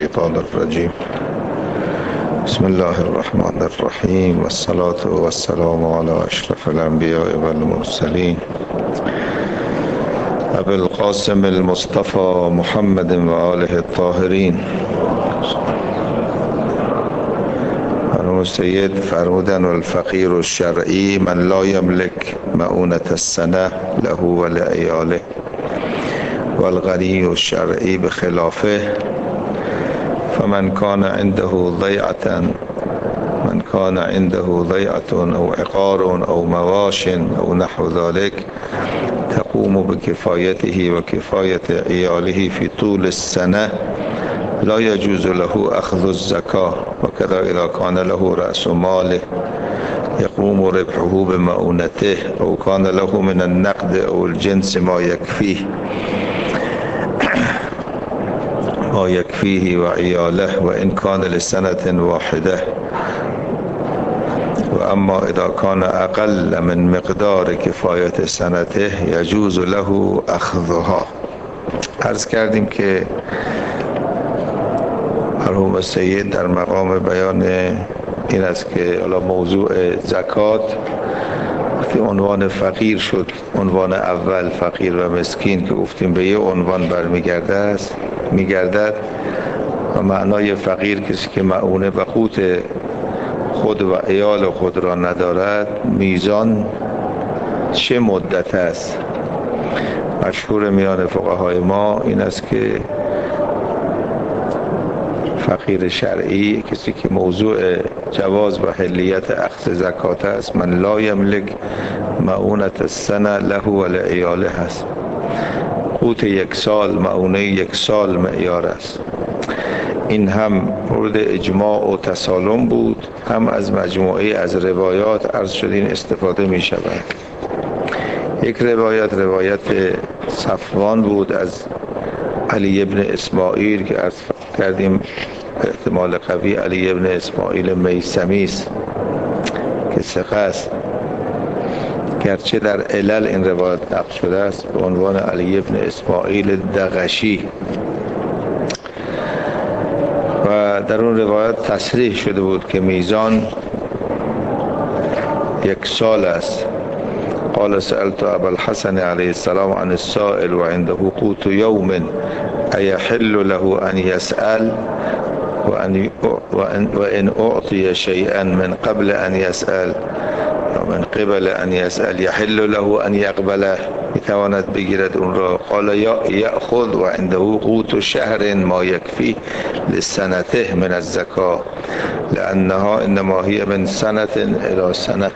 الشيطان الرجيم. بسم الله الرحمن الرحيم، والصلاة والسلام على أشرف الأنبياء والمرسلين أبي القاسم المصطفى محمد وآله الطاهرين. السيد فرمودن والفقير الشرعي من لا يملك مؤونة السنة له ولعياله، والغني الشرعي بخلافه. فمن كان عنده ضيعة أو عقار أو مواش أو نحو ذلك تقوم بكفايته وكفاية عياله في طول السنة، لا يجوز له أخذ الزكاة. وكذا إذا كان له رأس ماله يقوم ربحه بمؤونته، أو كان له من النقد أو الجنس ما يكفيه وعياله، وإن كان لسنة واحدة. وأما إذا كان أقل من مقدار كفاية سنته يجوز له أخذها. عرض کردیم که مرحوم السید در مقام بیان این است که موضوع زکات وقتی عنوان فقیر شد، عنوان اول فقیر و مسکین که گفتیم به یه عنوان میگردد و معنای فقیر کسی که مؤونه و قوت خود و عیال خود را ندارد. میزان چه مدت است؟ مشهور میان فقهای ما این است که فقیر شرعی کسی که موضوع جواز و حلیت اخذ زکات است، من لا یملک مؤونة السنة له ولعیاله هست. قوت یک سال، مؤونه یک سال معیار است. این هم مورد اجماع و تسالم بود، هم از مجموعه از روایات عرض شدین استفاده می شود. یک روایت صفوان بود از علی ابن اسماعیل که عرض کردیم احتمال قوی علی ابن اسماعیل میثمی است که ثقه است، گرچه در علل این روایت نقل شده است به عنوان علی ابن اسماعیل دغشی، و در اون روایت تصریح شده بود که میزان یک سال است. قال سألت ابا الحسن علیه السلام عن السائل وعنده قوت يوم أيحل له أن يسأل وإن أعطي شيئا من قبل أن يسأل ومن قبل أن يسأل يحل له أن يقبله، میتواند بگیرد اون را. قال يأخذ وعنده قوت شهر ما يكفي لسنته من الزكاة لأنها إنما هي من سنة إلى سنة.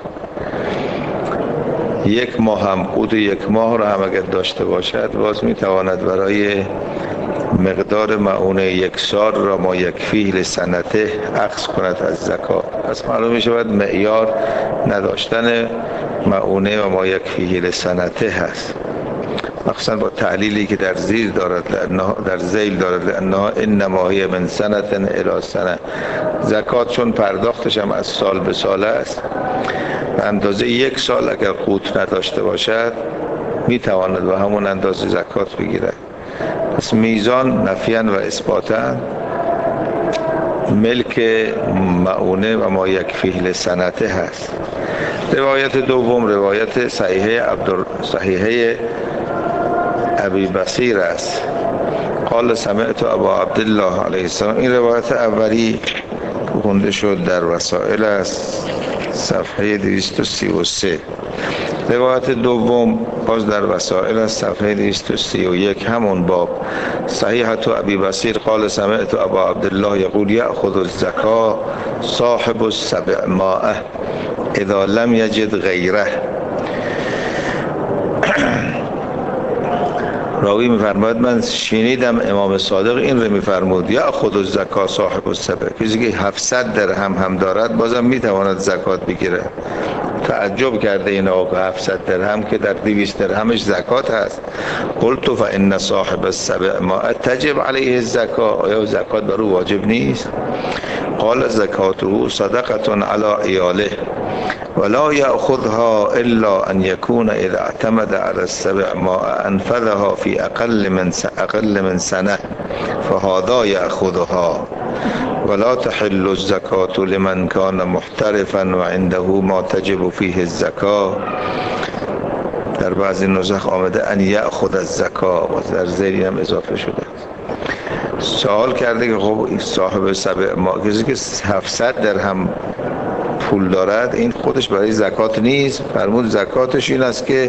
یک ماه هم قوت یک ماه را هم اگر داشته باشد باز میتواند برای مقدار مؤونه یک سال را ما یکفی لسنته اخذ کند از زکات. پس معلوم می شود معیار نداشتن مؤونه و ما یکفی لسنته هست، مخصوصا با تعلیلی که در زیل دارد لأنها انما هی من سنة الی سنة. زکات چون پرداختش هم از سال به سال است، به اندازه یک سال اگر قوت نداشته باشد میتواند به همون اندازه زکات بگیرد. پس میزان نفیاً و اثباتاً ملک مؤونه و ما یکفیه لسنته هست. روایت دوم روایت صحیحه ابی بصیر است. قال سمعت ابا عبدالله علیه السلام. این روایت اولی خونده شد در وسائل است، صفحه 233. روایت دوم باز در وسائل است، صفحه 231 همون باب. صحیحة ابی بصیر قال سمعت ابا عبدالله یقول یأخذ الزکاة صاحب السبع مائه اذا لم یجد غیره. راوی میفرماید من شنیدم امام صادق این رو میفرمود یأخذ الزکاة صاحب السبع، کسی که 700 درهم هم دارد بازم میتواند زکات بگیره. تعجب کرده این آقا 700 درهم که در 200 درهمش زکات هست. قلت فإن صاحب السبع مائه تجب علیه الزکاة، آیا زکات بر او واجب نیست؟ قال زکاته صدقة على عیاله ولا يأخذها إلا أن يكون إذا اعتمد على السبع ما أنفذها في أقل من سنة فهذا یأخذها ولا تحل الزکات لمن کان محترفا و عنده ما تجب فیه الزکات. در بعضی نسخ آمده ان یأخذ الزکات و در زیر هم اضافه شده. سوال کرده که خب صاحب سبع ما کسی که 700 درهم پول دارد این خودش برای زکات نیست؟ فرمود زکاتش این است که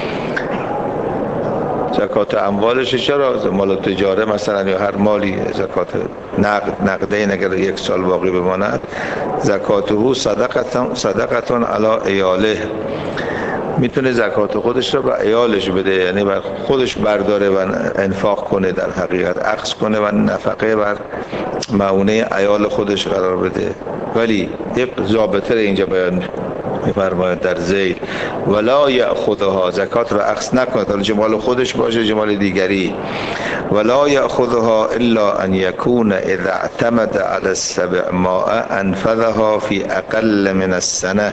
زکات اموالش چرا مال تجاره مثلا یا هر مالی زکات نقده اگر 1 سال باقی بماند زکاته صدقتون علی ایاله میتونه زکات خودش رو به ایالش بده، یعنی بر خودش برداره و انفاق کنه، در حقیقت اخذ کنه و نفقه بر معونه ایال خودش قرار بده. ولی یک ضابطه اینجا بیان میفرماید در ذیل ولا یأخذها زکات رو اخذ نکنه، حالا جمال خودش باشه جمال دیگری. ولا یأخذها الا ان یکون اذا اعتمد على السبع ماء انفذها فی اقل من السنه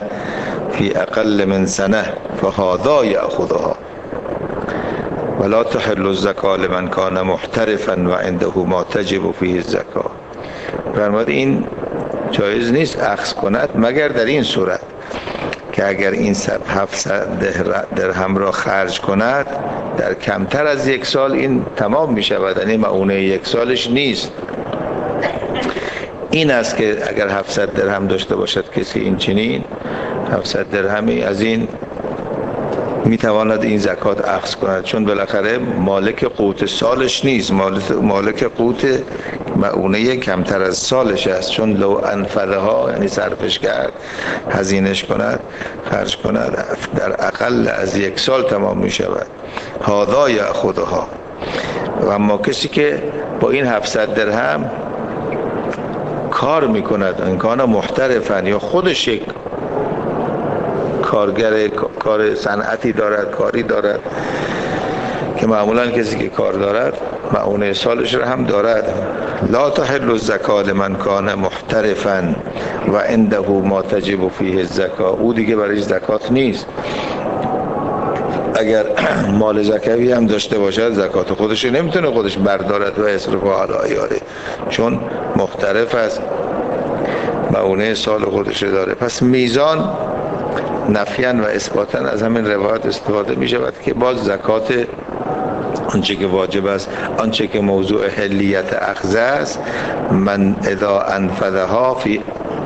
فهذا یأخذها ولا تحل الزکات لمن کان محترفا و عنده ما تجب فیه الزکات. فرمود این جایز نیست اخذ کند مگر در این صورت که اگر این 700 درهم را خرج کند در کمتر از 1 سال این تمام می شود، یعنی معونه 1 سالش نیست. این است که اگر 700 درهم داشته باشد کسی این چنین 700 درهمی از این می تواند این زکات اخذ کند، چون بالاخره مالک قوت سالش نیست، مالک قوت معونه کمتر از سالش است. چون لو انفذها یعنی صرفش کرد، هزینهش کند، خرج کند، در اقل از 1 سال تمام می شود. هذا یأخذها. و اما کسی که با این 700 درهم کار می کند، این کان محترفا یا خودش یک کارگر کار صنعتی دارد، کاری دارد که معمولا کسی که کار دارد معونه سالش را هم دارد. لا تحل الزکات لمن کان محترفا و عنده ما تجب فیه الزکات. او دیگه برای زکات نیست. اگر مال زکوی هم داشته باشد زکات خودش نمیتونه خودش بردارد و اصرف علی ایاله، چون محترف است، معونه سال خودش داره. پس میزان نفیان و اثباتن از همین روایت استفاده می شود که باز زکات آنچه که واجب است، آنچه که موضوع حلیت اخذ است، من اذا انفذها فی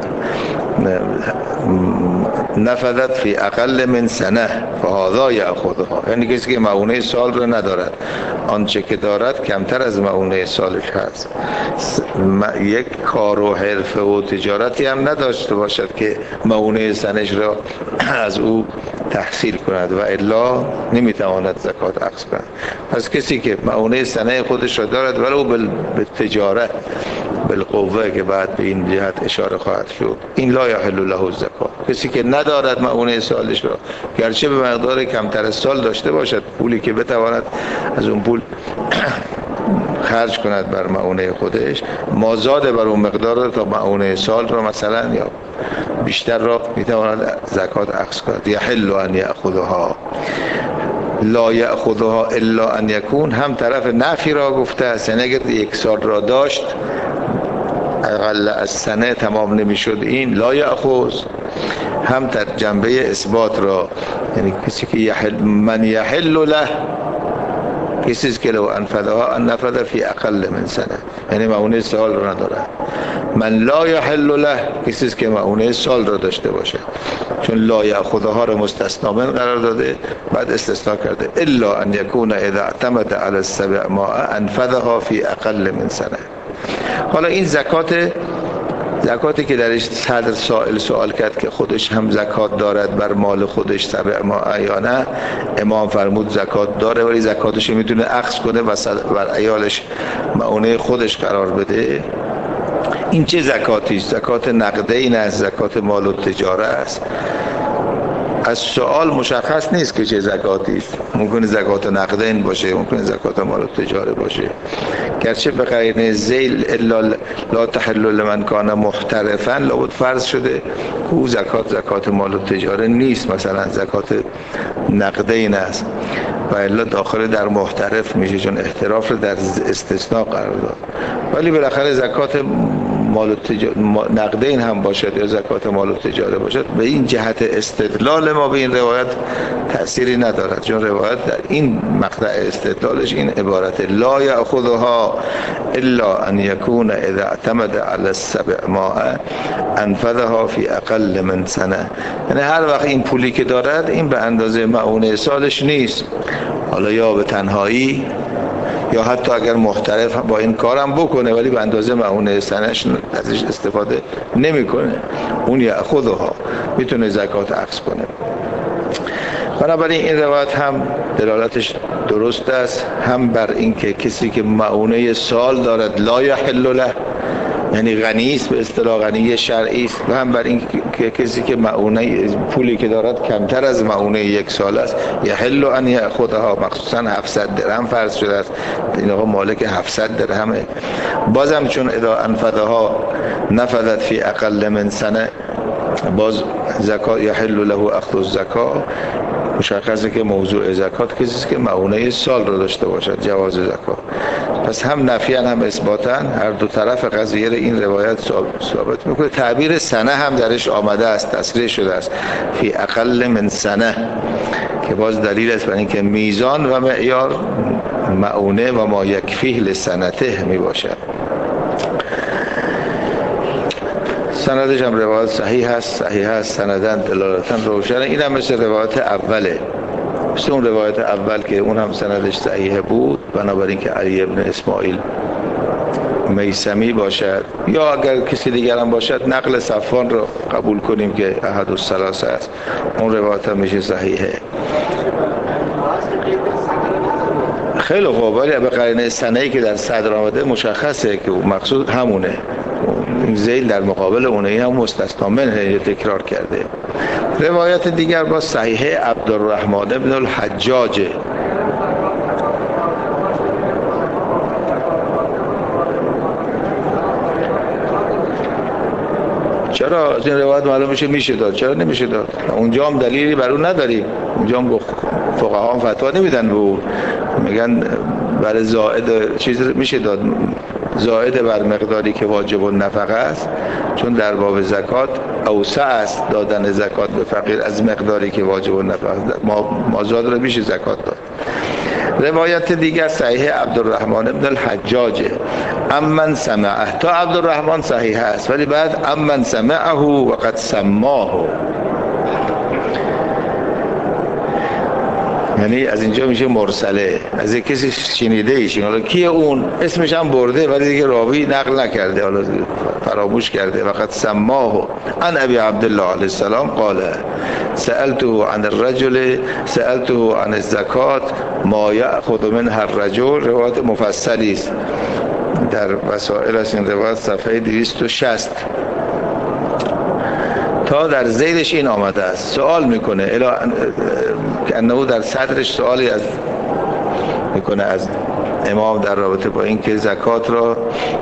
نفذت فی اقل من سنه فهذا یأخذها. یعنی کسی که معونه سال را ندارد، آنچه که دارد کمتر از معونه سالش هست، یک کار و حرفه و تجارتی هم نداشته باشد که معونه سنش را از او تحصیل کند و الا نمیتواند زکات اخذ کند. پس کسی که معونه سنه خودش را دارد ولو به تجارت بالقوه که بعد به این جهت اشاره خواهد شد، این لا یحل له الزکات. کسی که ندارد معونه سالش را، گرچه به مقدار کمتر از سال داشته باشد، پولی که بتواند از اون پول خرج کند بر معونه خودش، مازاد بر اون مقدار تا معونه سال را مثلا یا بیشتر را میتواند زکات اخذ کند. یحل ان یأخذها لا یأخذها الا ان یکون، هم طرف نفی را گفته است، یعنی اگر 1 سال را داشت اقل از سنه تمام نمیشد این لا یأخذ، هم در جنبه اثبات را، یعنی کسی که من یحل له، کسی که لو انفذها انفذ فی اقل من سنه، یعنی معونه سال را ندارد. من لا یحل له، کسی که معونه سال را داشته باشه، چون لا یأخذها را مستثنا من قرار داده، بعد استثناء کرده الا ان یکون اذا اعتمد علی السبع ماء انفذها فی اقل من سنه. حالا این زکاتی که درش صدر سائل سوال کرد که خودش هم زکات دارد بر مال خودش 7 ماء یا نه، امام فرمود زکات داره، ولی زکاتش میتونه اخذ کنه و بر عیالش معونه خودش قرار بده. این چه زکاتی است؟ زکات نقده این است، زکات مال و تجاره است. از سوال مشخص نیست که چه زکاتی است. ممکنه زکات نقدین باشه، ممکنه زکات مال تجاره باشه. گرچه به قرینه ذیل الا لا تحل لمن کان محترفا لابد فرض شده که او زکات مال تجاره نیست، مثلا زکات نقدین است و الا داخل در محترف میشه، چون احتراف رو در استثناء قرار داد. ولی بالاخره زکات مال نقدین هم باشد یا زکات مال تجاره باشد، به این جهت استدلال ما به این روایت تأثیری ندارد، چون روایت در این مقطع استدلالش این عبارت لا یأخذها الا ان یکون اذا اعتمد علی السبع ماء انفذها فی اقل من سنه. یعنی هر وقت این پولی که دارد این به اندازه مؤونه سالش نیست، حالا یا به تنهایی یا حتی اگر محترف با این کارم بکنه ولی به اندازه مؤونه سنش ازش استفاده نمیکنه، اون یأخذها میتونه زکات اخذ کنه. بنابراین این روایت هم دلالتش درست است، هم بر این که کسی که مؤونه سال دارد لا یحل له، یعنی غنی است، به اصطلاح غنی شرعی است، و هم بر این که کسی که مؤونه پولی که دارد کمتر از مؤونه یک سال است یحل ان یأخذها، مخصوصا 700 درهم فرض شده است، این آقا مالک 700 درهمه. بازم چون اذا انفذها نفذت فی اقل من سنه، باز زکات یحل له اخذ الزکات، مشخصه که موضوع زکات کسی است که مؤونه سال رو داشته باشد، جواز زکات. پس هم نفیان هم اثباتاً هر دو طرف قضیه رو این روایت ثابت میکنه. تعبیر سنه هم درش آمده است، تصریح شده است فی اقل من سنه، که باز دلیل است بر اینکه میزان و معیار مؤونه و ما یکفیه لسنته می باشد. سندش هم روایت صحیح است سندن دلالتاً روشنه. این هم مثل روایت اوله، مثل اون روایت اول که اون هم سندش صحیح بود، بنابراین که علی ابن اسماعیل میثمی باشد یا اگر کسی دیگر هم باشد نقل صفوان رو قبول کنیم که احد الثلاثه است، اون روایت هم میشه صحیحه. خیلی خوب، ولی به قرینه سنه‌ای که در صدر آمده مشخصه که مقصود همونه، این ذیل در مقابل اونه، این هم مستثنا منه تکرار کرده. روایت دیگر با صحیحه عبدالرحمن بن الحجاج، چرا از این روایت معلوم میشه داد، چرا نمیشه داد؟ اونجا هم دلیلی بر اون نداریم، اونجا هم فقها هم فتوا نمیدن به اون، میگن برای زائد چیز میشه داد، زائد بر مقداری که واجب النفقه است، چون در باب زکات اوسع است دادن زکات به فقیر از مقداری که واجب النفقه است، مازاد رو میشه زکات داد. روایت دیگر صحیح عبدالرحمن بن الحجاج امن سمعه، تا عبدالرحمن صحیح است ولی بعد امن سمعه و قد سماه، یعنی از اینجا میشه مرسله، از یک کسی شنیده ایشون، حالا کیه اون اسمش هم برده ولی دیگه راوی نقل نکرده، حالا فراموش کرده. وقت سماه عن ابی عبدالله علیه السلام قال سألته عن الرجل سألته عن الزکات ما یأخذ منها الرجل، روایت مفصلی است در وسائل است، این روایت صفحه 260 تا در ذیلش این آمده است. سوال میکنه که انه در صدرش سوالی میکنه از امام در رابطه با این که زکات را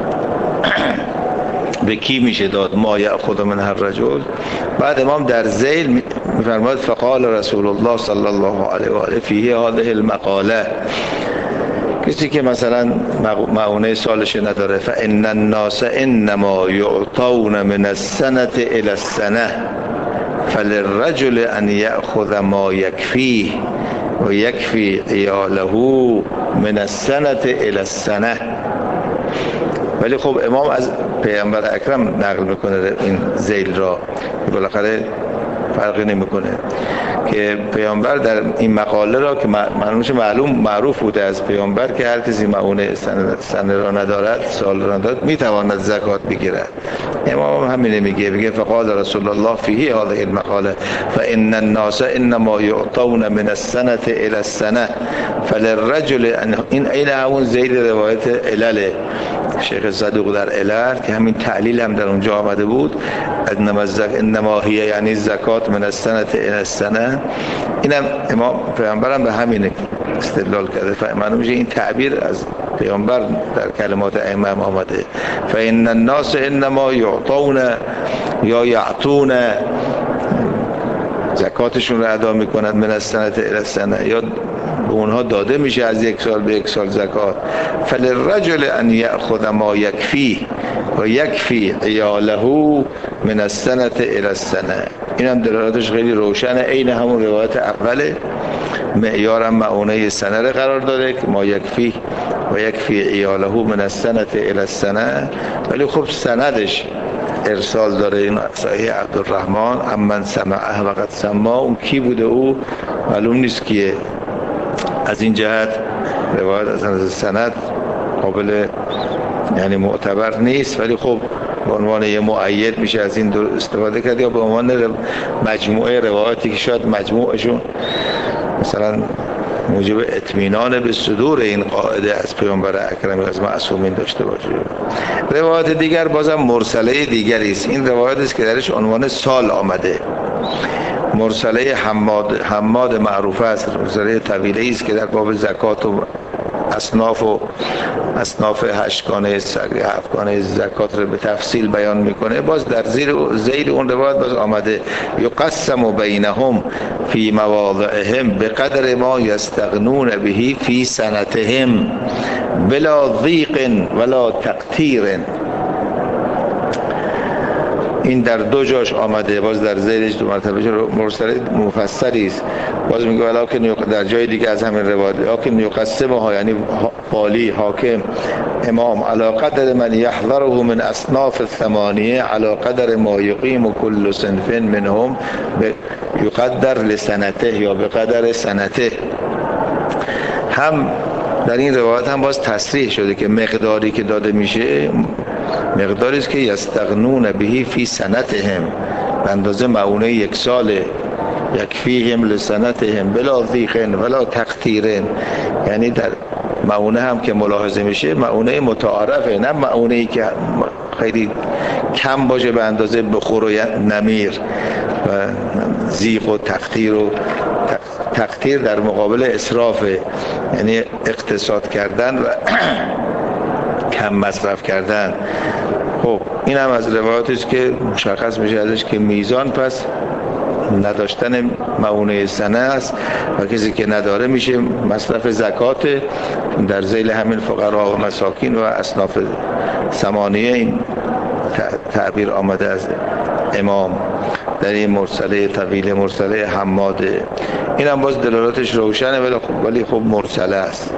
به کی میشه داد، ما یأخذ منها الرجل. بعد امام در ذیل میفرماید فقال رسول الله صلی الله علیه و آله فیه هذه المقاله، کسی که مثلا مؤونه سالش نداره، فان الناس انما یعطون من السنه الى السنه فللرجل ان یأخذ ما یکفیه و یکفی عیاله من السنه الى السنه. ولی خب امام از پیامبر اکرم نقل میکنه این ذیل را، بالاخره فرقی نمیکنه که پیامبر در این مقاله را که معروف بوده از پیامبر که هر کسی مؤونه سنه را ندارد، سال را ندارد، میتواند زکات بگیرد. امام همین میگه فقال رسول الله فیه هذه المقاله فان الناس انما یعطون من السنه الى السنه فللرجل، این همون ذیل روایت علله شیخ صدوق در علل که همین تعلیل هم در اونجا آمده بود، انما هی یعنی زکات من السنه الی السنه، اینم امام پیامبرم به همین استدلال کرده. معلوم میشه این تعبیر از پیامبر در کلمات ائمه آمده، فان الناس انما یعطون یا یعطون، زکاتشون رو ادا میکنند من السنه الی السنه، یا به اونها داده میشه از یک سال به یک سال زکات. فللرجل ان یأخذ ما یکفی و یکفی عیاله من السنه الی السنه. این هم دلالتش خیلی روشنه، عین همون روایت اوله، معیارم معونه سنه رو قرار داده که ما یکفی و یکفی عیاله من السنه الی السنه، ولی خب سندش ارسال داره. این صحیح عبدالرحمن امن سمعه و قد سما، اون کی بوده او معلوم نیست کیه. از این جهت روایت از سند قابل یعنی معتبر نیست، ولی خب به عنوان یه مؤید میشه از این استفاده کرد، یا به عنوان مجموعه روایاتی که شاید مجموعشون مثلا موجب اطمینان به صدور این قاعده از پیامبر اکرم از معصومین داشته باشه. روایت دیگر بازم مرسله دیگری است. این روایت است که درش عنوان سال آمده، مرسله حماد معروف است، مرسله طویله است که در باب زکات و اصناف هشتگانه هفتگانه زکات رو به تفصیل بیان میکنه. باز در زیر اون روایت باز آمده یقسم بینهم فی مواضعهم بقدر ما یستغنون به فی سنتهم بلا ضیق ولا تقتیر. این در دو جاش آمده، باز در زیرش دو مرتبه مرسل مفصلی است. باز میگه ولکن در جای دیگه از همین روایت لکن یقسمها، یعنی والی حاکم امام علی قدر من یحضره من اصناف الثمانیه علی قدر ما یقیم کل صنف منهم یقدر لسنته یا به قدر سنته. هم در این روایت هم باز تصریح شده که مقداری که داده میشه مقداری است که یستغنون بهی فی سنتهم، به اندازه معونه یک ساله، یکفیهم لسنتهم بلا ضیق ولا تقتیر. یعنی در معونه هم که ملاحظه میشه معونه متعارفه، نه معونه ای که خیلی کم باشه به اندازه بخور و نمیر و ضیق و تقتیر. و تقتیر در مقابل اسرافه، یعنی اقتصاد کردن و کم مصرف کردن. خب این هم از روایاتی است که مشخص میشه ازش که میزان پس نداشتن معونه سنه است و کسی که نداره میشه مصرف زکات در ذیل همین فقرا و مساکین و اصناف ثمانیه. این تعبیر آمده از امام در این مرسله طویل، مرسله حماده. این هم باز دلالاتش روشنه ولی خب مرسله است.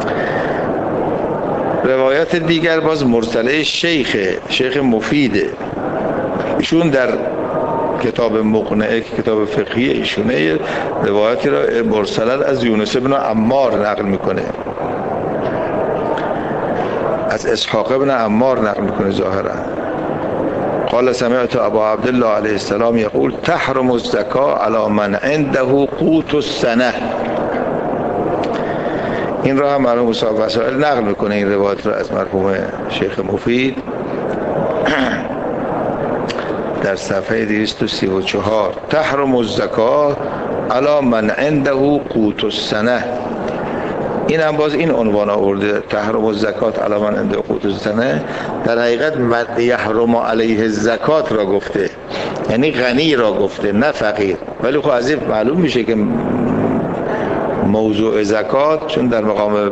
روایت دیگر باز مرسله شیخ مفیده، ایشون در کتاب مقنعه که کتاب فقهی ایشونه روایتی را مرسل از یونس بن عمار نقل میکنه، از اسحاق بن عمار نقل میکنه ظاهرا. قال سمعت ابا عبدالله علیه السلام یقول تحرم الزکاة علی من عنده قوت السنه. این را هم مرحوم صاحب وسائل نقل میکنه، این روایت را از مرحوم شیخ مفید در صفحه 234. تحرم الزکاة علی من عنده قوت السنه. این هم باز این عنوان آورده، تحرم الزکاة علی من عنده قوت السنه. در حقیقت من یحرم علیه الزکاة را گفته، یعنی غنی را گفته نه فقیر. ولی خب از این معلوم میشه که موضوع زکات چون در مقام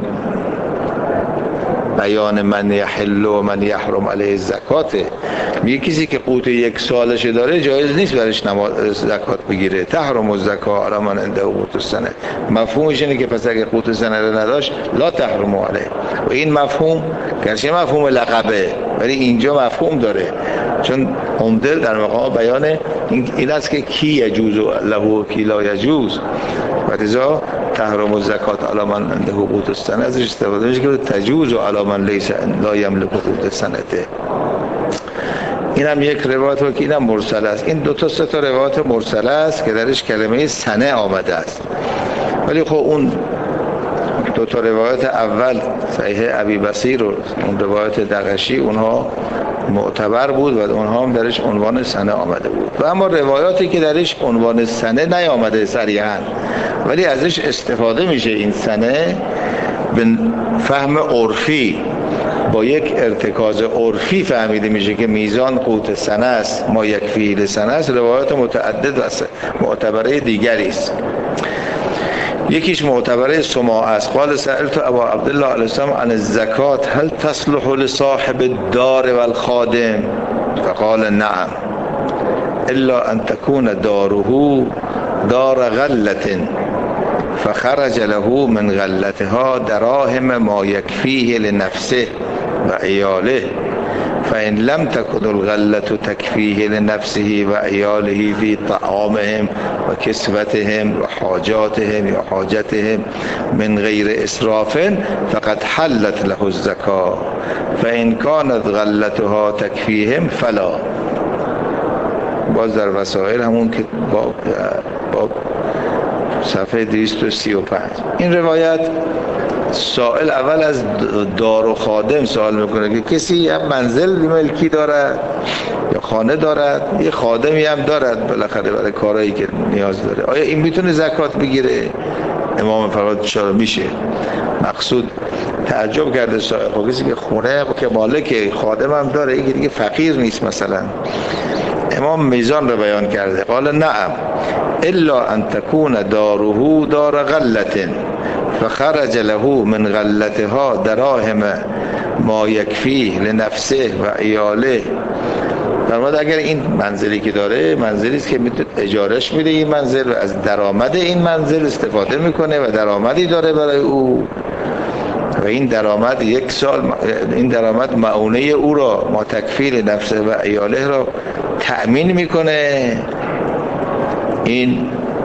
بیان من یحل و من یحرم علیه الزکات، میگه کسی که قوت یک سالش داره جایز نیست برش زکات بگیره. تحرم الزکاة علی من عنده قوت السنه، مفهومش اینه که پس اگه قوت السنه رو نداشت لا تحرم علیه. و این مفهوم گرچه مفهوم لقبه ولی اینجا مفهوم داره، چون عمده در مقام بیان این است که کی یجوز له و کی لا یجوز. و لذا تحرم الزکاة علی من عنده قوت السنه ازش استفاده میشه که تجوز علی من لیس لا یملک قوت السنه. این هم یک روایت و که این هم مرسل است. این دو تا سه تا روایت مرسل است که درش کلمه سنه آمده است، ولی خب اون دو تا روایت اول صحیح ابی بصیر و اون روایت دغشی اونها معتبر بود و اونها هم درش عنوان سنه آمده بود. و اما روایاتی که درش عنوان سنه نیامده صریحاً ولی ازش استفاده میشه، این سنه به فهم عرفی با یک ارتکاز عرفی فهمیده میشه که میزان قوت سنه است، ما یکفی لسنه است. روایات متعدد و معتبره دیگری است. یکیش معتبره سماع است. قال سألت ابا عبدالله علیه السلام عن الزکات هل تصلح لصاحب الدار والخادم فقال نعم الا ان تكون داره دار غلة فخرج له من غلتها دراهم ما يكفيه لنفسه وعياله فإن لم تكن الغلة تكفيه لنفسه وعياله في طعامهم وكسوتهم وحاجاتهم وحاجتهم من غير إسراف فقد حلت له الزكاة فإن كانت غلتها تكفيهم فلا. باز در وسائل همون که با صفحه 235 این روایت سائل اول از دار و خادم سوال میکنه که کسی یه منزل ملکی دارد یا خانه دارد، یه خادمی هم دارد بالاخره برای کارهایی که نیاز داره، آیا این میتونه زکات بگیره؟ امام فرمود چرا میشه. مقصود تعجب کرده سائل، خب کسی که خونه که مالک خادم هم داره، این دیگه فقیر نیست مثلا. امام میزان رو بیان کرده. قال نعم الا ان تكون داره دار غلة فخرج له من غلتها دراهم ما يكفيه لنفسه و عیاله. فرمود اگر این منزلی که داره منزلی است که اجارش میده این منزل و از درآمد این منزل استفاده میکنه و درآمدی داره برای او و این درآمد یک سال این درآمد معونه او را ما تکفیل نفسه و عیاله را تأمین میکنه، این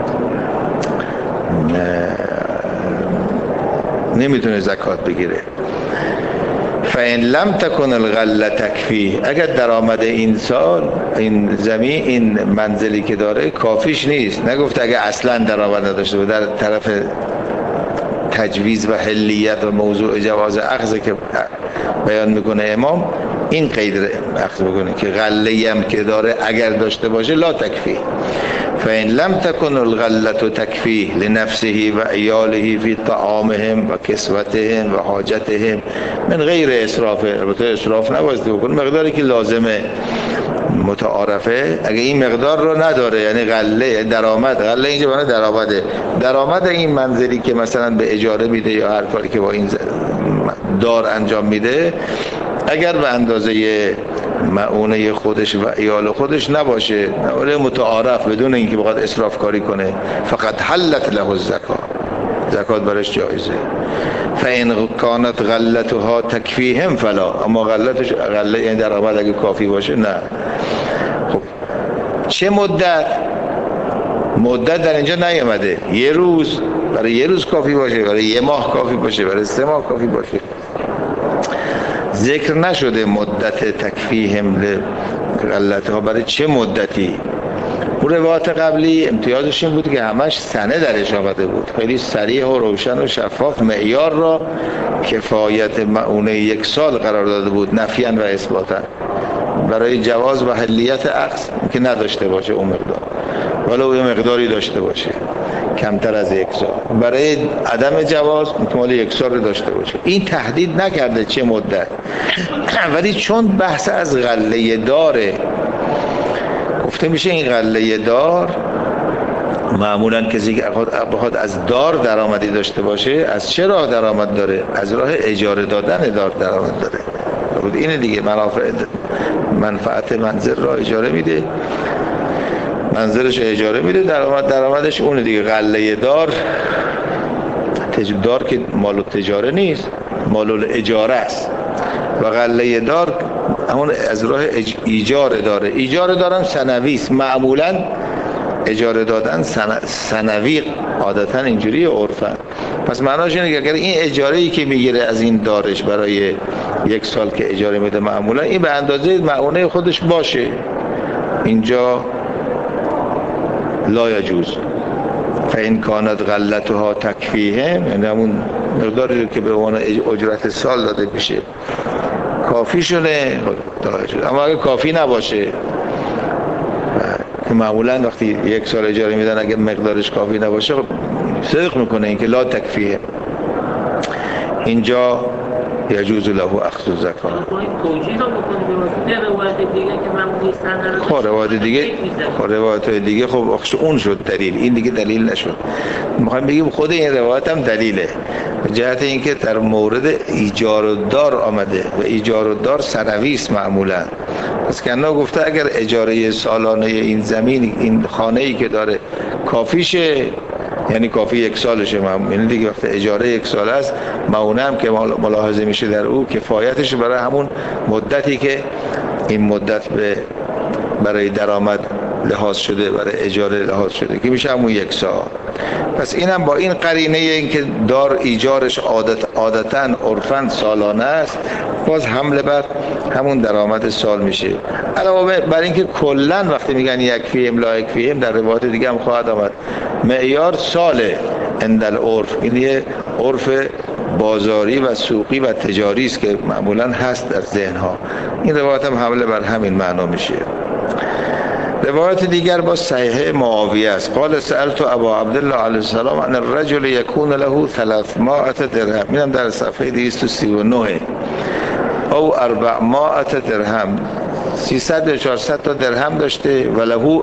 نمیتونه زکات بگیره. فإن لم تكن الغله تکفی، اگر درآمد این سال این زمین این منزلی که داره کافیش نیست، نگفت اگر اصلا درآمد نداشته بود، در طرف تجویز و حلیت و موضوع جواز اخذ که بیان میکنه امام این قید اخذ بکنه که غله هم که داره اگر داشته باشه لا تکفی. فإن لم تكن الغلة تكفيه لنفسه وعياله في طعامهم وكسوتهم وحاجتهم من غیر اسراف، البته اسراف نباید بکنه، مقداری که لازمه متعارفه. اگه این مقدار رو نداره یعنی غله درآمد، غله اینجا معنی درآمده، درآمد این منزلی که مثلا به اجاره میده یا هر کاری که با این دار انجام میده اگر به اندازه معونه خودش و عیال خودش نباشه، ولی متعارف بدون اینکه بخواد اسراف کاری کنه، فقط حلت له الزکات، زکات برش جایزه. فإن كانت غلتها تکفیهم فلا، اما غلتش غله یعنی درآمد اگه کافی باشه نه. خب چه مدت در اینجا نیامده، یه روز برای یه روز کافی باشه، برای یه ماه کافی باشه، برای 3 ماه کافی باشه، ذکر نشده مدت تکفیهم لغلتها برای چه مدتی. اون روایت قبلی امتیازش این بود که همش سنه درش آمده بود، خیلی صریح و روشن و شفاف معیار را کفایت معونه 1 سال قرار داده بود نفیاً و اثباتاً برای جواز و حلیت اخذ که نداشته باشه اون مقدار، ولو یه مقداری داشته باشه کمتر از 1 سال، برای عدم جواز احتمال 1 سال داشته باشه. این تهدید نکرده چه مدت، ولی چون بحث از غله داره گفته میشه این غله دار معمولا کسی که بخواد از دار درآمدی داشته باشه از چه راه درآمد داره؟ از راه اجاره دادن دار درآمد داره. اینه دیگه، منفعت منزل را اجاره میده، منزلش اجاره میده، درآمدش اونه دیگه. غله دار که مال تجاره نیست، مال اجاره است و غله دار همون از راه ایجار داره. ایجار دارن سنوی است، معمولا اجاره دادن سنوی عادتا اینجوری عرفا. پس معناش اینه که اگر این اجاره ای که میگیره از این دارش برای 1 سال که اجاره میده معمولا این به اندازه معونه خودش باشه، اینجا لا یجوز. فإن كانت غلتها تکفیهم، یعنی همون مقداری که به عنوان اجرت سال داده میشه کافی شده، اما اگه کافی نباشه که معمولا وقتی یک سال اجاره میدن اگه مقدارش کافی نباشه صدق میکنه اینکه لا تکفیه، اینجا یجوز له اخذ الزکات. توجیه رو بکنید به روایت دیگه که من نیستن. خب روایت دیگه خب اون شد دلیل، این دیگه دلیل نشد. میخوایم بگیم خود این روایت هم دلیله به جهت اینکه در مورد ایجار الدار آمده و ایجار الدار سنوی است معمولا. پس کننا گفته اگر اجاره سالانه این زمین این خانه‌ای که داره کافیشه، یعنی کافی یک سالشه، یعنی دیگه وقت اجاره یک سال است معونه هم که ملاحظه میشه در او کفایتش برای همون مدتی که این مدت برای درآمد لحاظ شده، برای اجاره لحاظ شده که میشه همون یک سال. پس اینم با این قرینه این که دار ایجارش عادتاً عرفاً سالانه است، باز حمله بر همون درآمد سال میشه. علاوه بر اینکه کلاً وقتی میگن یکفیهم لا یکفیهم در روایات دیگه هم خواهد آمد معیار ساله عند العرف، این یه عرف بازاری و سوقی و تجاری است که معمولاً هست در ذهنها. این روایت هم حمله بر همین معنا میشه. روایت دیگر با صحیح معاویه است. قال سألت ابا عبدالله علیه السلام عن الرجل یکون له 300 درهم، اینم در صفحه 239 او 400 درهم، 300 یا 400 تا درهم داشته و له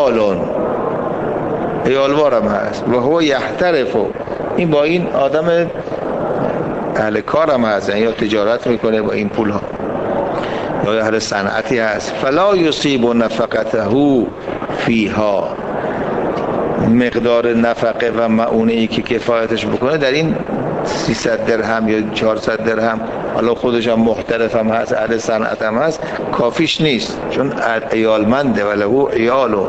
عیالوارم هست و هو یحترف، این با این آدم اهل کارم هست، یا تجارت میکنه با این پول ها یا اهل صنعتی هست. فلا یصیب نفقته فیها، مقدار نفقه و معونه ای که کفایتش بکنه در این 300 درهم یا 400 درهم، حالا خودش هم محترف هم هست اهل صنعت هم هست، کافیش نیست چون عیالمنده و له عیالو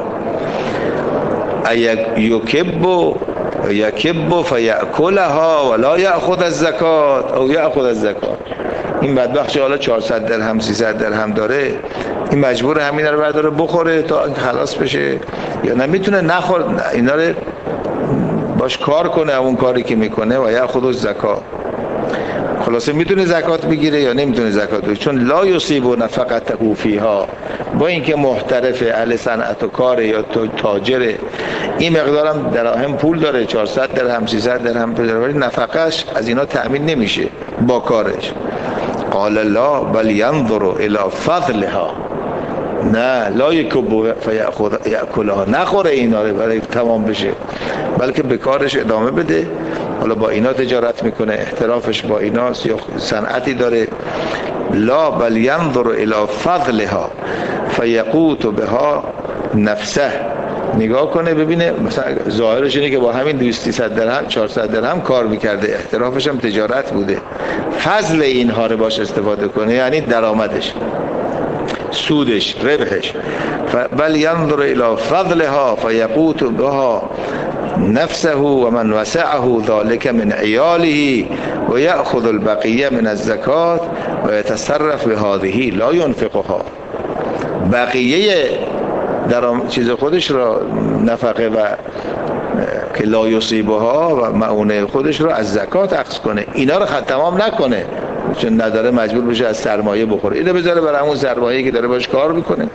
یکب فیأکلها ولا یأخذ الزکات او یأخذ الزکات. این بدبخت حالا 400 درهم 300 درهم داره، این مجبور همین رو برداره بخوره تا خلاص بشه، یا نمیتونه نخور اینا رو باش کار کنه اون کاری که میکنه و یأخذ الزکات. خلاصه میتونه زکات بگیره یا نمیتونه زکات بگیره، چون لا یصیب نفقته فیها، با اینکه محترف اهل صنعت و کاره یا تاجره، این مقدارم دراهم پول داره 400 درهم 300 درهم پول داره، ولی نفقش از اینا تأمین نمیشه با کارش. قال لا بل ينظر الى فضلها، نه لا یکب فیأکلها، نخوره اینا رو برای تمام بشه، بلکه به کارش ادامه بده. حالا با اینا تجارت میکنه، احترافش با اینا یا صنعتی داره. لا بل ينظر الى فضلها فیقوت بها نفسه، نگاه کنه ببینه مثلا ظاهرش اینه که با همین 200 درهم 400 درهم کار میکرده، احترافش هم تجارت بوده، فضل اینها رو باش استفاده کنه، یعنی درآمدش، سودش، ربحش. بل ينظر الى فضلها فیقوت بها نفسه و من وسعه ذلك من عیاله و یأخذ البقیه من الزکات و یتصرف بهذه لا ينفقها، بقیه در چیز خودش را نفقه و که لا یصیبها و معونه خودش رو از زکات اخذ کنه، اینا رو تمام نکنه چون نداره مجبور بشه از سرمایه بخوره، اینو بذاره برای همون سرمایه‌ای که داره باش کار میکنه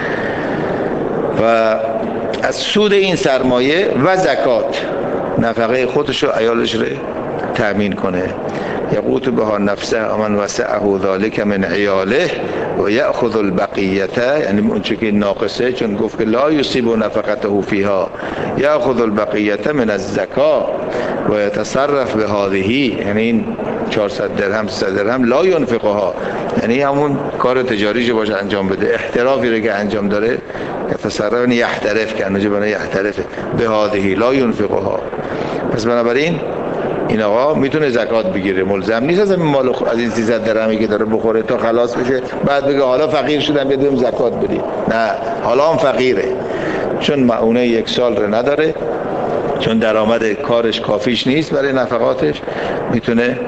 و از سود این سرمایه و زکات نفقه خودش و عیالش رو تأمین کنه. یقوت بها نفسه و من وسعه ذلك من عیاله و یأخذ البقیه، یعنی اون چه که ناقصه، چون گفت که لا یصیب نفقته فیها، یأخذ البقیه من الزکات و یتصرف بهذه، یعنی این 400 درهم 300 درهم لا ينفقها، یعنی همون کار تجاریش باشه انجام بده، احترافی رو که انجام داره یتصرف، یحترف که انجام بنا یحترف بهذه لا ينفقها. پس بنابراین این آقا میتونه زکات بگیره، ملزم نیست از این مال از این 300 درهمی که داره بخوره تا خلاص بشه بعد بگه حالا فقیر شدم بدیم زکات بدی، نه، حالا هم فقیره چون معونه یک سال رو نداره، چون درآمد کارش کافیش نیست برای نفقاتش، میتونه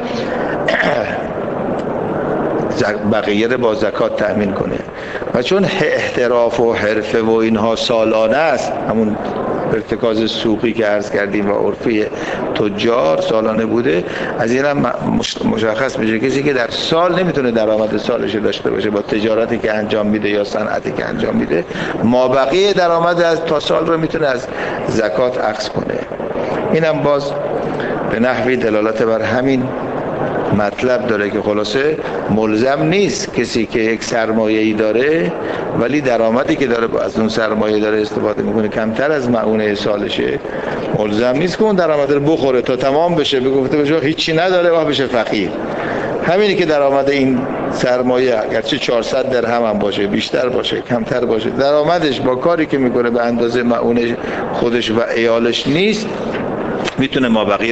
بقیه رو با زکات تأمین کنه. و چون احتراف و حرفه و اینها سالانه است، همون ارتکاز سوقی که عرض کردیم و عرفی تجار سالانه بوده، از این هم مشخص میشه کسی که در سال نمیتونه درآمد سالش داشته باشه با تجارتی که انجام میده یا صنعتی که انجام میده، مابقی درآمد از تا سال رو میتونه از زکات اخذ کنه. اینم باز به نحوی دلالت بر همین مطلب داره که خلاصه ملزم نیست کسی که یک سرمایه‌ای داره ولی درآمدی که داره از اون سرمایه داره استفاده میکنه کمتر از معونه سالشه، ملزم نیست که اون درآمد رو بخوره تا تمام بشه، بگفته بشه هیچی نداره و بشه فقیر. همینی که درآمد این سرمایه اگرچه 400 درهم هم باشه، بیشتر باشه، کمتر باشه، درآمدش با کاری که میکنه به اندازه معونه خودش و عیالش نیست، میتونه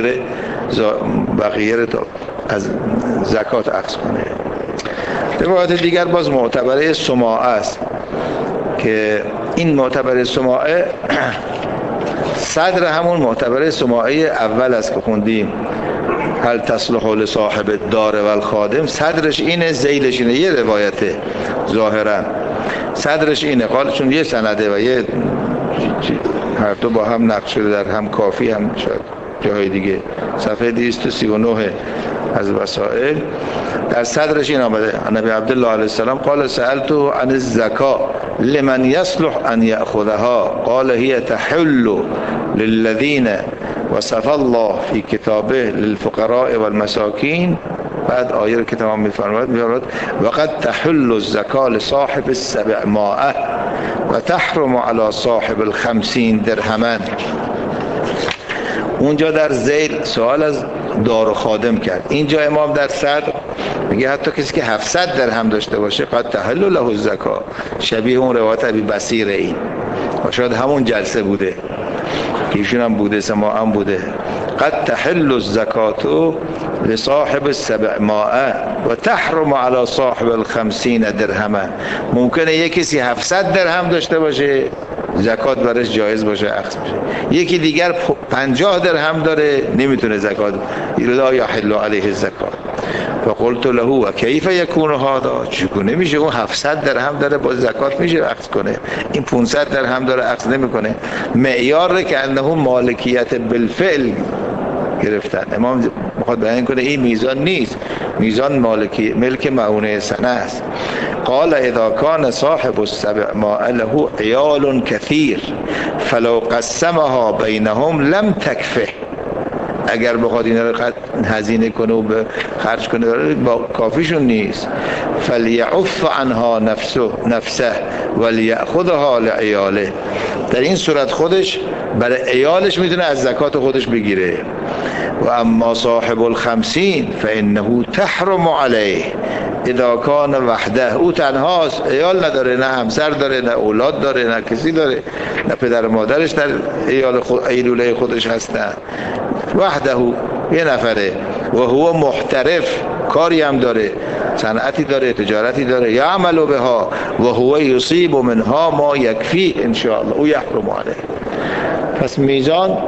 بقیه رو از زکات اخذ کنه. روایت دیگر باز معتبره سماعه است که این معتبره سماعه صدر همون معتبره سماعه اول است که خوندیم، هل تصلح لصاحب الدار و الخادم، صدرش اینه، ذیلش اینه. یه روایته ظاهرا صدرش اینه، قال چون یه سنده و یه هر دو با هم نقش شده در هم کافی هم شاید جاهای دیگه، صفحه 239 از وسائل در صدرش این آمده، نبی عبدالله علیه السلام قال سألته عن الزکاة لمن يصلح ان یأخذها قال هي تحل للذین وصف الله في کتابه للفقراء والمساکین. بعد آیه رو که تمام می‌فرماید وقد تحل الزکاة لصاحب 700 و تحرم على صاحب 50 درهما. اونجا در ذیل سوال از دار و خادم کرد، اینجا امام در صدر میگه حتی کسی که 700 درهم داشته باشه قد تحل له الزکاة، شبیه اون روایت ابی بصیر این و شاید همون جلسه بوده که ایشون هم بوده، سماع هم بوده. قد تحل الزکاة لصاحب 700 و تحرم على صاحب 50 درهما. ممکنه یک کسی 700 درهم داشته باشه زکات برش جایز باشه اخذ بشه، یکی دیگر 50 درهم داره نمیتونه زکات، لا یحل علیه الزکات. فقلت له و کیف یکون هذا، چگونه میشه اون 700 درهم داره با زکات میشه اخذ کنه، این 500 درهم داره اخذ نمیکنه؟ معیار که انه مالکیت بالفعل گرفتن. امام میخواد بیان کنه این میزان نیست، میزان ملک معونه سنه است. قال اذا كان صاحب 700 له عيال كثير فلو قسمها بينهم لم تكفه، اگر بخواد اینا رو هزینه کنه و خرج کنه با کافیشون نیست. فلیعف عنها نفسه ولیأخذها لعیاله، در این صورت خودش برای عیالش میتونه از زکات خودش بگیره. و اما صاحب 50 فانه تحرم علیه اذا کان وحده، او تنهاست، عیال نداره، نه همسر داره، نه اولاد داره، نه کسی داره، نه پدر و مادرش در ایلوله خودش هستن، وحده یه نفره و هو محترف، کاری هم داره، صنعتی داره، تجارتی داره، یعمل بها و هو یصیب منها ما یکفی ان شاء الله او یحرم علیه. پس میزان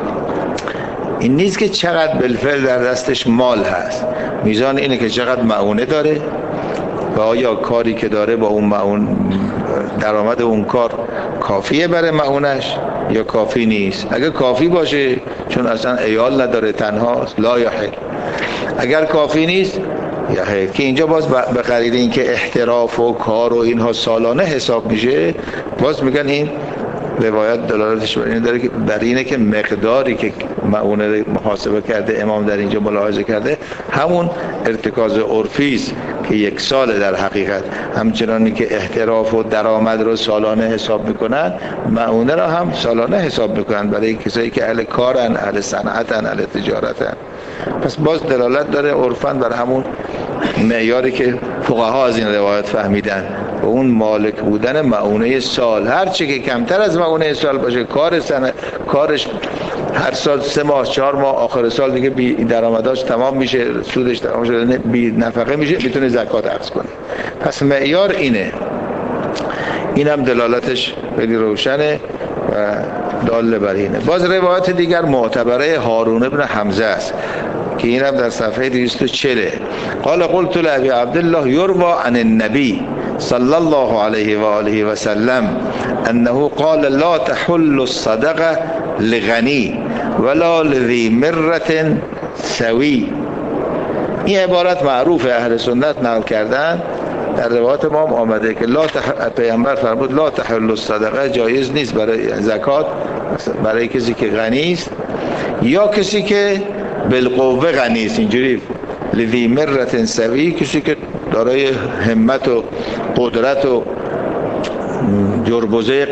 این نیست که چقدر بالفعل در دستش مال هست، میزان اینه که چقدر معونه داره و آیا کاری که داره با اون معون درآمد اون کار کافیه برای معونش یا کافی نیست. اگر کافی باشه چون اصلا عیال نداره، تنهاست، لا یحل. اگر کافی نیست یحل، که اینجا باز به قرینه این که احتراف و کار و اینها سالانه حساب میشه، باز میگن این روایت دلالتش بر اینه که مقداری که معونه محاسبه کرده امام در اینجا ملاحظه کرده همون ارتکاز عرفی است که یک سال در حقیقت، همچنانی که احتراف و درآمد رو سالانه حساب میکنن معونه رو هم سالانه حساب میکنن برای کسایی که اهل کارن، اهل صنعتن، اهل تجارتن. پس باز دلالت داره عرفاً بر همون معیاری که فقها از این روایت فهمیدن و اون مالک بودن معونه سال. هر چی که کمتر از معونه سال باشه، کارش هر سال 3 ماه 4 ماه آخر سال دیگه بی درآمداش تمام میشه، سودش تمام شده، بی نفقه میشه، میتونه زکات اخذ کنه. پس معیار اینه. اینم دلالتش خیلی روشنه و دال بر اینه. باز روایت دیگر معتبره هارون ابن حمزه است که اینم در صفحه 240 قال قلت لابی عبدالله یروى عن النبی صلی الله علیه و آله و سلم انه قال لا تحل الصدقه لغنی ولا لذی مره سوی. این عبارت معروف اهل سنت نقل کردن، در روایات ما آمده که پیامبر فرمود لا تحل الصدقه، جایز نیست برای زکات برای کسی که غنی است یا کسی که بالقوه غنی است، اینجوری لذی مره سوی، کسی که دارای همت و قدرت و جربوزه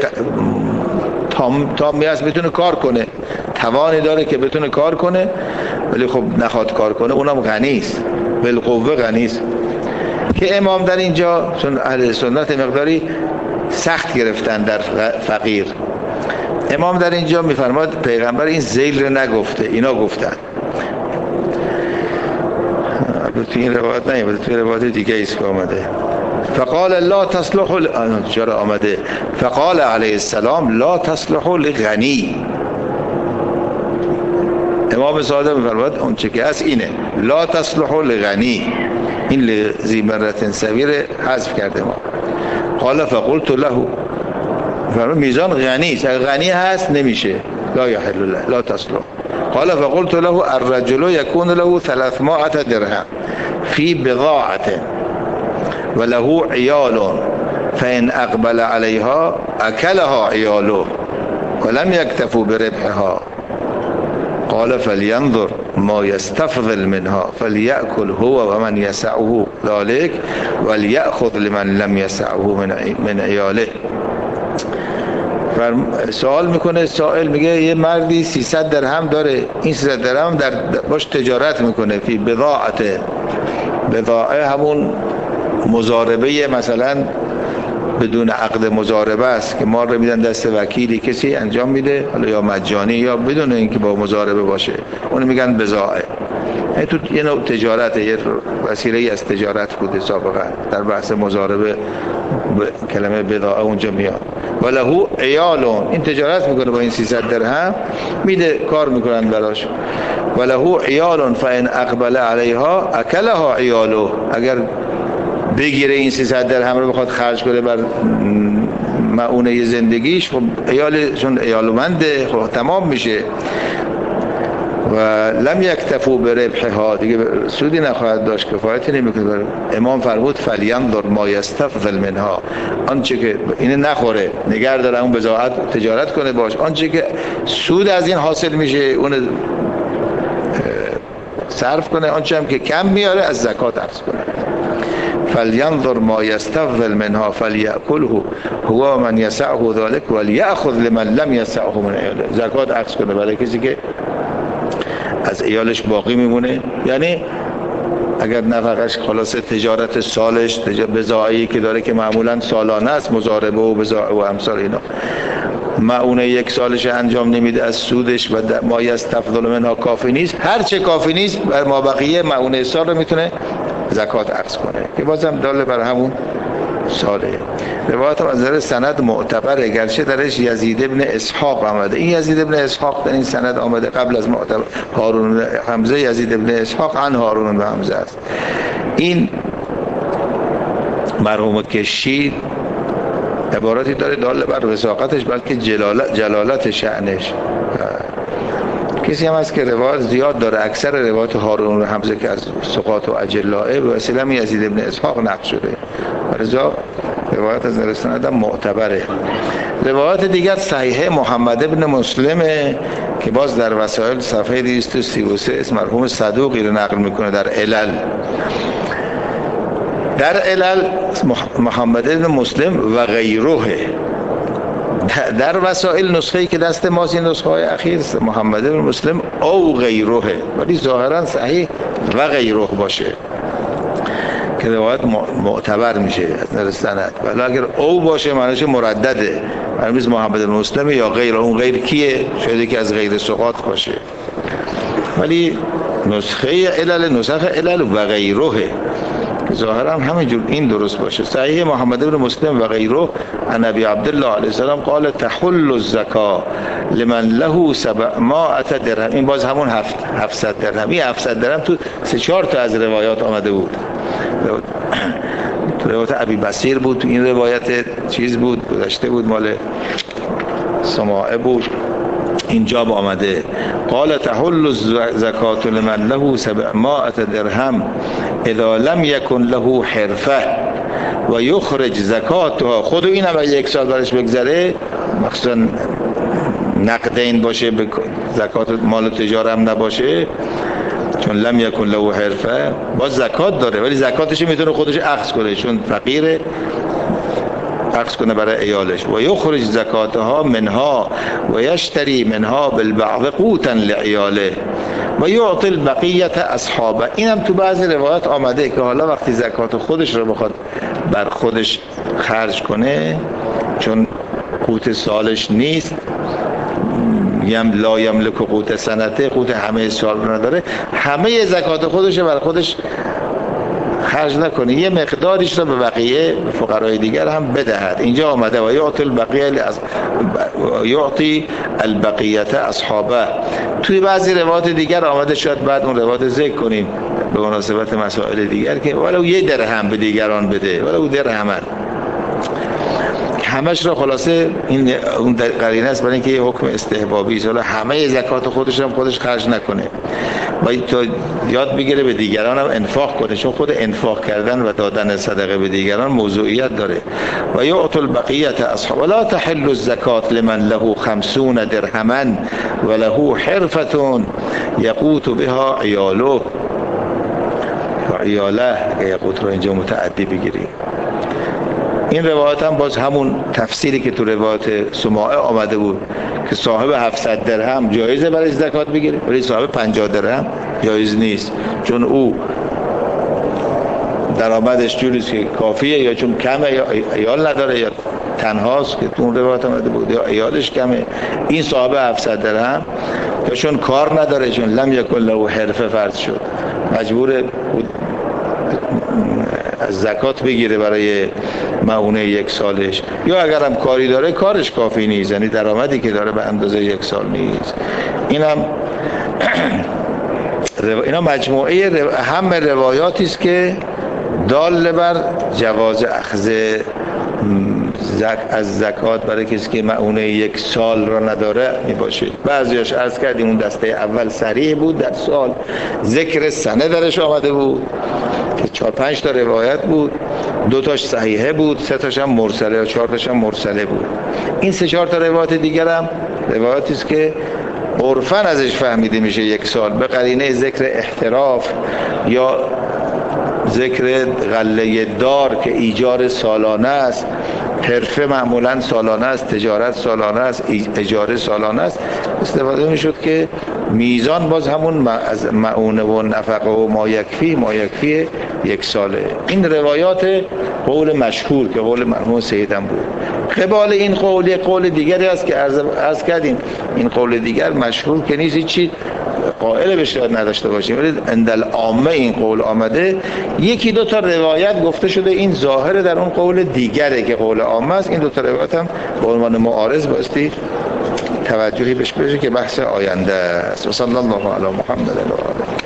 تامی است، بتونه کار کنه، توانی داره که بتونه کار کنه، ولی خب نخواد کار کنه، اونم غنی است، بالقوه غنی است. که امام در اینجا چون اهل سنت مقداری سخت گرفتن در فقیر، امام در اینجا میفرماد پیغمبر این ذیل رو نگفته، اینا گفتن. تو این روایت نه، تو روایت دیگه ایست که آمده فقال لا تصلح چرا آمده فقال علیه السلام لا تصلح لغنی. امام صادق میفرماد اون چه که هست اینه، لا تصلح لغنی، این لذی مرة سوی حذف کرده ما. قال فقلت له، فرمود میزان غنی است، غنی هست نمیشه، لا یحل له لا تصلح. قال فقلت له الرجل يكون له 300 درهم في بضاعة وله عيال فإن أقبل عليها أكلها عياله ولم يكتفوا بربحها. قال فلينظر ما يستفضل منها فليأكل هو ومن يسعه ذلك وليأخذ لمن لم يسعه من عياله. سوال میکنه، سائل میگه یه مردی 300 درهم داره، این 300 درهم باش تجارت میکنه، فی بضاعه همون مضاربه، مثلا بدون عقد مضاربه است که مال رو میدن دست وکیلی کسی انجام میده، حالا یا مجانی یا بدون اینکه با مضاربه باشه، اون میگن بضاعه. تو یه نوع تجارت، یه وسیله از تجارت بوده سابقا، در بحث مضاربه کلمه بضاعه اونجا میاد. وله عیالون، این تجارت میکنه با این 300 درهم، میده کار میکنن براش. وله عیالون فإن اقبل علیها اکلها عیاله، اگر بگیره این 300 درهم رو بخواد خرج کنه بر معونه زندگیش، خب عیالشون عیالمنده، خب تمام میشه. و لم یکتفوا بربحها، دیگه سودی نخواهد داشت، کفایتی نمیکنه. امام فرمود فلینظر ما یستفضل منها، آنچه که اینه نخوره نگه داره اون بضاعت تجارت کنه باش، آنچه که سود از این حاصل میشه اون صرف کنه، آنچه هم که کم میاره از زکات عرض کنه. فلینظر ما یستفضل منها فلیأکله هو و من یسعه ذلك وليأخذ لمن لم یسعه من عیاله، زکات عرض کنه برای کسی که از ایالش باقی میمونه. یعنی اگر نفقش خلاص تجارت سالش بضاعی که داره که معمولا سالانه است، مضاربه و بضاعه و امثال اینا، معونه یک سالش انجام نمیده از سودش و ما یستفضل منها کافی نیست، هر چه کافی نیست بر ما بقیه معونه سال رو میتونه زکات عرض کنه، که بازم داله بر همون ساله. روایت از نظر سند معتبره، گرچه درش یزید ابن اسحاق آمده. این یزید ابن اسحاق در این سند آمده قبل از معتبر هارون حمزه، یزید ابن اسحاق عن هارون و حمزه است. این مرحوم کشی عبارتی داره داله بر وثاقتش، بلکه جلالت شأنش. کسی هم هست که روایت زیاد داره، اکثر روایت هارون و حمزه که از ثقات و اجلائه به وسیله یزید ابن اسحاق نقل شده، ولذا روایت از نظر سند معتبره. روایت دیگر صحیح محمد ابن مسلمه که باز در وسائل صفحه 233 اسم مرحوم صدوقی رو نقل میکنه در علل. در علل محمد ابن مسلم و غیره. در وسائل نسخه‌ای که دست ماست، این نسخه‌های اخیر محمد بن مسلم او غیره، ولی ظاهرا صحیح و غیره باشه که روایت معتبر میشه از نظر سند، ولی اگر او باشه معنیش مردده، معنیش محمد بن مسلم یا غیر. اون غیر کیه؟ شاید که از غیر ثقات باشه، ولی نسخه علل نسخه علل و غیره ظاهرا همینجور این درست باشه. صحیح محمد بن مسلم و غیره عن ابی عبدالله علیه السلام قال تحل الزکا لمن له 700 درهم. این باز همون 700 درهم. این 700 درهم تو 3-4 تا از روایات آمده بود. تو روایت ابی بصیر بود، تو این روایت چیز بود گذشته بود مال سماعه بود، اینجا با آمده قال تحل زکات لمن له 700 درهم اذا لم یکن له حرفه و یخرج زکاتها. خود این هم یک سال برش بگذره، مخصوصا نقدین باشه، زکات مال تجاره هم نباشه، چون لم یکن له حرفه باز زکات داره، ولی زکاتش میتونه خودش اخذ کنه چون فقیره، اخذ کنه برای عیالش. و یخرج زکاتها منها و یشتری منها بالبعض قوتا لعیاله و یعطی البقیه اصحابه. این هم تو بعضی روایات آمده که حالا وقتی زکات خودش رو بخواد بر خودش خرج کنه، چون قوت سالش نیست، لا یملک قوت سنته، قوت همه سال رو نداره، همه زکات خودش بر خودش خرج نکنه، یه مقداریش رو به بقیه فقرای دیگر هم بدهد. اینجا آمده و یعطی البقیه اصحابه. توی بعضی روایات دیگر آمده، شاید بعد اون روایات ذکر کنیم به مناسبت مسائل دیگر، که ولو 1 درهم به دیگران بده، ولو درهم. همش رو خلاصه این اون قرینه است برای اینکه یه حکم استحبابی است، حالا همه زکات خودش هم خودش خرج نکنه، باید تا یاد بگیره به دیگران هم انفاق کنه، چون خود انفاق کردن و دادن صدقه به دیگران موضوعیت داره. و یعطی البقیه اصحاب ولا تحل الزکات لمن له 50 درهما و له حرفه یقوت بها عیاله. و عیاله یقوت رو اینجا متعدی بگیری. این روایت هم باز همون تفسیری که تو روایت سماعه آمده بود که صاحب 700 درهم جایزه برای زکات بگیره، ولی صاحب 50 درهم جایز نیست، چون او درآمدش جوریست که کافیه، یا چون کمه، یا عیال نداره، یا تنهاست که تو اون روایت آمده بود، یا عیالش کمه. این صاحب 700 درهم یا چون کار نداره، چون لم یکن له حرفه فرض شد، مجبور بود از زکات بگیره برای معونه 1 سالش، یا اگر هم کاری داره کارش کافی نیست، یعنی درآمدی که داره به اندازه 1 سال نیست. اینا مجموعه همه روایاتی است که دال بر جواز اخذ از زکات برای کسی که معونه 1 سال را نداره می باشه. بعضیاش عرض کردیم اون دسته اول صریح بود، در سال ذکر سنه درش آمده بود که 4-5 تا روایت بود، 2 تاش صحیحه بود، 3 تاش هم مرسله یا 4 تاش هم مرسله بود. این 3-4 تا روایت دیگر هم روایاتی است که عرفاً ازش فهمیده میشه 1 سال، به قرینه ذکر احتراف یا ذکر غله دار که ایجار سالانه است، حرفه معمولا سالانه است، تجارت سالانه است، اجاره سالانه است، استفاده میشد که میزان باز همون از معونه و نفقه و ما یکفی 1 ساله. این روایات قول مشهور که قول مرحوم سیدم بود. قبال این قول دیگری است که عرض کردیم، این قول دیگر مشهور که نیست، چی قائل بهش نداشته باشیم، ولی اندل عامه این قول آمده. 1-2 تا روایت گفته شده این ظاهر در اون قول دیگره که قول عامه است. این 2 تا روایت هم به عنوان معارض باستی توجهی بهش بشه که بحث آینده است. و صلی الله علی محمد و آله.